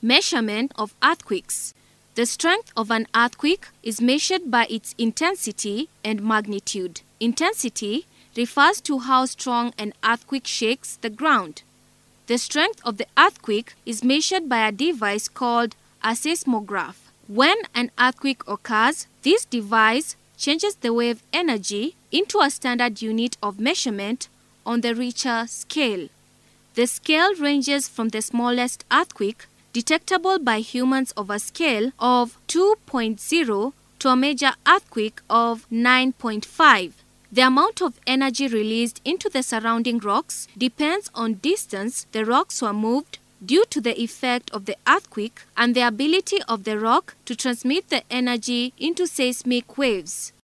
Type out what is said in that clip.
Measurement of earthquakes. The strength of an earthquake is measured by its intensity and magnitude. Intensity refers to how strong an earthquake shakes the ground. The strength of the earthquake is measured by a device called a seismograph. When an earthquake occurs, this device changes the wave energy into a standard unit of measurement on the Richter scale. The scale ranges from the smallest earthquake detectable by humans of a scale of 2.0 to a major earthquake of 9.5. The amount of energy released into the surrounding rocks depends on distance the rocks were moved due to the effect of the earthquake and the ability of the rock to transmit the energy into seismic waves.